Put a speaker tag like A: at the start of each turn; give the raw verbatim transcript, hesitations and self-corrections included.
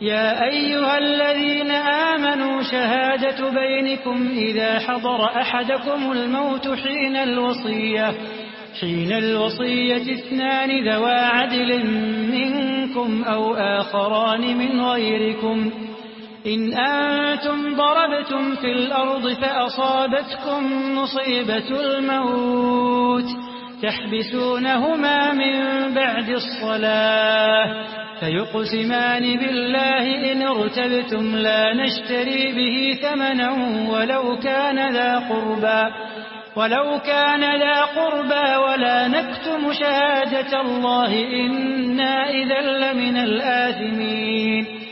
A: يا أيها الذين آمنوا شهادة بينكم إذا حضر أحدكم الموت حين الوصية حين الوصية اثنان ذوى عدل منكم أو آخران من غيركم إن أنتم ضربتم في الأرض فأصابتكم مصيبة الموت تحبسونهما من بعد الصلاة فيقسمان بالله إن ارتبتم لا نشتري به ثمنا ولو كان ذا قربى ولو كان ذا قربى ولا نكتم شهادة الله إنا إذا لمن الآثمين